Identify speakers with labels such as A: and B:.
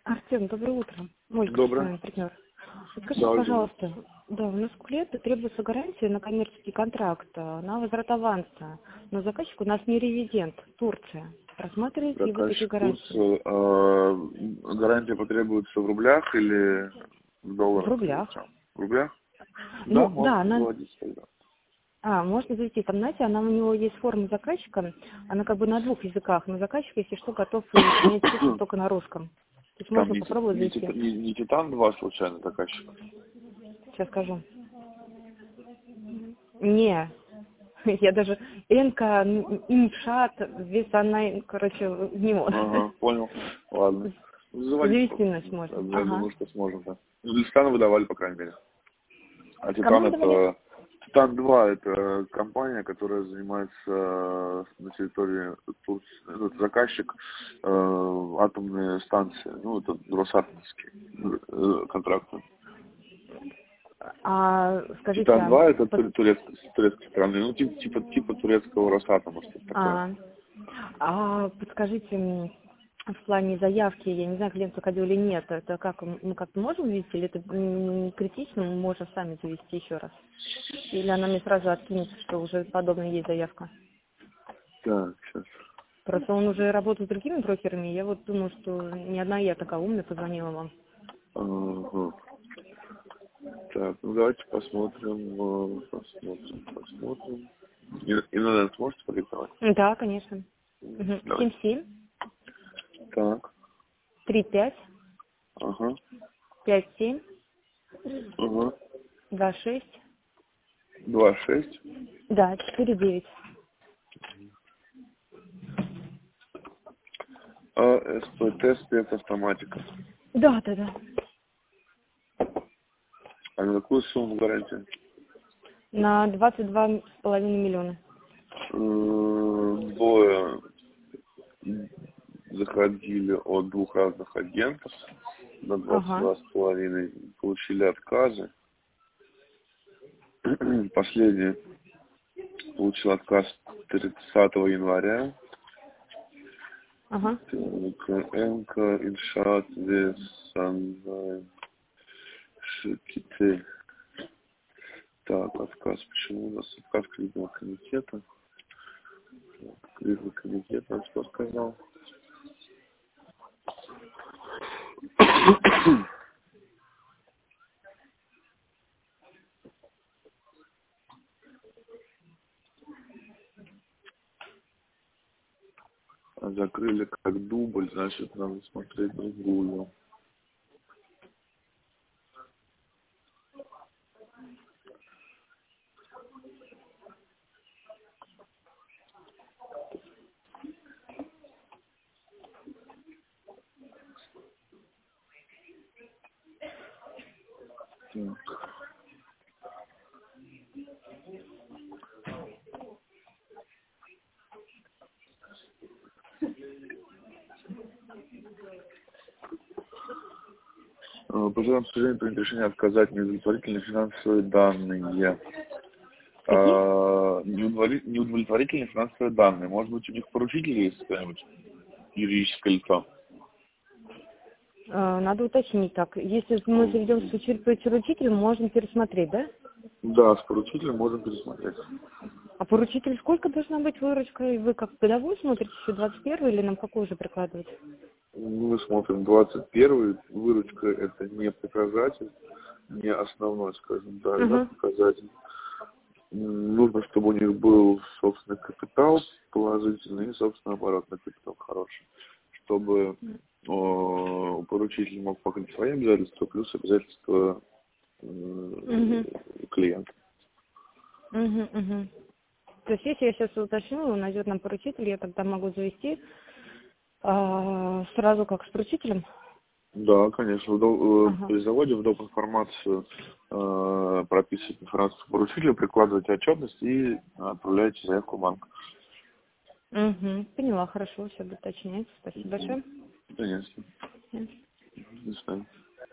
A: Артем, доброе утро. Ольга, с
B: Доброе.
A: вами партнер. Скажите,
B: Да, Ольга.
A: пожалуйста, да, у нас к лету требуется гарантия на коммерческий контракт на возврат аванса. Но заказчик у нас не резидент, Турция. Рассматриваете ли вы такие
B: Заказчик
A: гарантии?
B: Турцию. Гарантия потребуется в рублях или в
A: В
B: долларах? Или в
A: рублях.
B: чем? В рублях? Да,
A: Ну, да,
B: можно
A: она...
B: заводить тогда.
A: можно завести. Там, знаете, она у него есть форма заказчика, она как бы на двух языках, но заказчик, если что, готов и принять цифры только на русском. То есть
B: Там
A: можно попробовать завести.
B: не Титан 2 случайно заказчик?
A: Сейчас скажу. Не, я даже Энка, Иншат, весь она, короче, не вот.
B: Ага, понял. Ладно. Заводить
A: Завести
B: просто.
A: нас можно.
B: Я
A: Ага.
B: думаю, что сможем, да. Ну, для Титана выдавали, по крайней мере. А
A: Кому
B: Титан
A: вы давали?
B: это... Титан 2 это компания, которая занимается на территории Турции. Это заказчик атомные станции. Ну, это Росатомские контракты.
A: Скажите,
B: Титан 2 это турецкой страны. Ну, типа турецкого Росатома, что-то такое.
A: а, подскажите, в плане заявки, я не знаю, клиент заходил или нет, это как, мы как-то можем ввести, или это не критично, мы можем сами завести еще раз? Или она мне сразу откинется, что уже подобная есть заявка?
B: Так, сейчас.
A: Просто он уже работает с другими брокерами, я вот думаю, что не одна я такая умная позвонила вам.
B: Ага. Так, ну давайте посмотрим. И на это сможете продиктовать?
A: Да, конечно.
B: Давайте.
A: 77
B: Так,
A: 35
B: ага,
A: 57
B: ага.
A: 26
B: 2,6.
A: да, 49.
B: СПТ спецавтоматика.
A: Да, да, да.
B: А на какую сумму гарантия?
A: На 22,5 миллиона.
B: Двое заходили от двух разных агентов на
A: Ага.
B: 22,5, получили отказы. Последний получил отказ 30 января.
A: Ага.
B: Энка, Иншат, Весан, Шиките. Так, отказ. Почему у нас отказ кредитного комитета? Кредитный комитет нам что сказал? Закрыли как дубль, значит, надо смотреть другую. Так. Пожалуйста, к сожалению, принято решение отказать неудовлетворительные финансовые данные.
A: Какие?
B: Неудовлетворительные финансовые данные. Может быть, у них поручитель есть какое-нибудь юридическое лицо?
A: Надо уточнить так. Если мы заведем случай по поручителю, можем пересмотреть, да?
B: Да, с поручителем можем пересмотреть.
A: А поручитель сколько должна быть выручка? И вы как годовую смотрите, еще 21 или нам какую же прикладывать?
B: Мы смотрим 21-й. Выручка это не показатель, не основной, скажем, да,
A: Ага.
B: показатель. Нужно, чтобы у них был собственный капитал положительный и, собственно, оборотный капитал хороший. Чтобы поручитель мог покрыть свои обязательства, плюс обязательства
A: Угу.
B: клиента.
A: Угу. То есть, если я сейчас уточню, найдет нам поручитель, я тогда могу завести сразу как с поручителем?
B: Да, конечно.
A: Ага.
B: При заводе в доп. Информацию прописывать информацию поручителя, прикладывать отчетность и отправляете заявку в банк.
A: Угу. Поняла, хорошо, все буду уточнять. Спасибо большое.
B: Конечно.
A: Мгм.
B: До свидания.